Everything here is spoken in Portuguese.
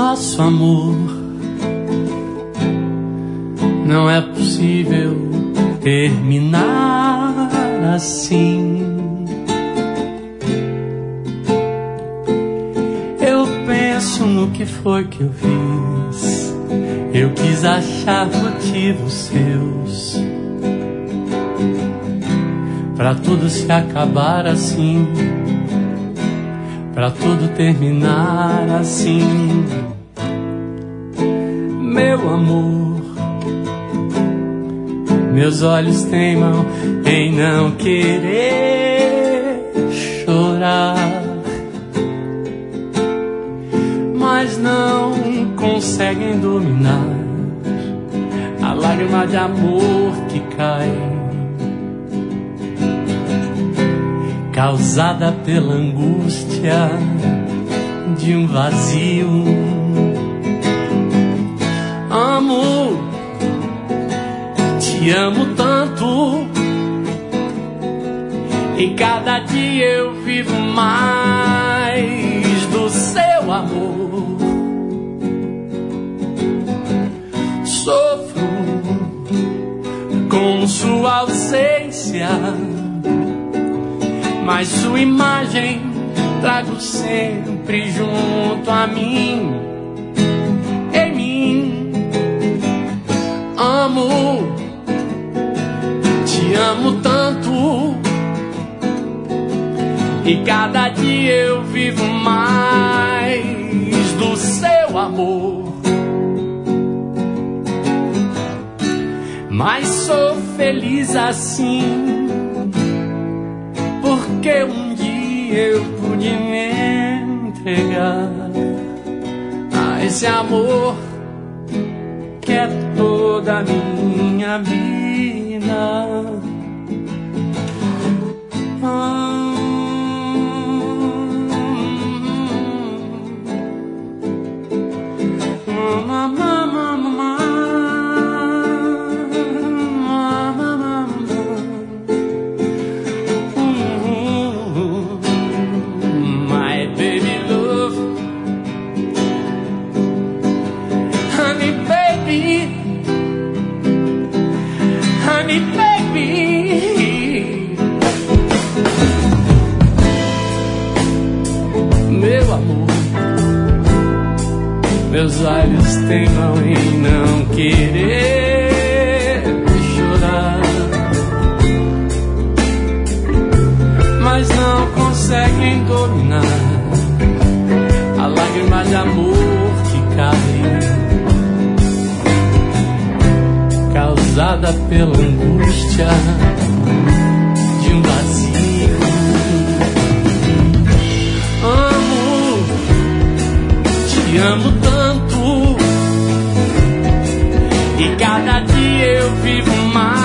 nosso amor. Não é possível terminar assim. Eu penso no que foi que eu fiz. Eu quis achar motivos seus pra tudo se acabar assim, pra tudo terminar assim. Meu amor, meus olhos teimam em não querer chorar, mas não conseguem dominar a lágrima de amor que cai, causada pela angústia de um vazio. Amo, te amo tanto, e cada dia eu vivo mais do seu amor. Sofro com sua ausência, mas sua imagem trago sempre junto a mim. Em mim, amo, te amo tanto, e cada dia eu vivo mais do seu amor. Mas sou feliz assim, porque um dia eu pude me entregar a esse amor que é toda a minha vida. Meus olhos teimam em não querer chorar, mas não conseguem dominar a lágrima de amor que cai, causada pela angústia de um vazio. Amo, te amo tanto, e cada dia eu vivo mais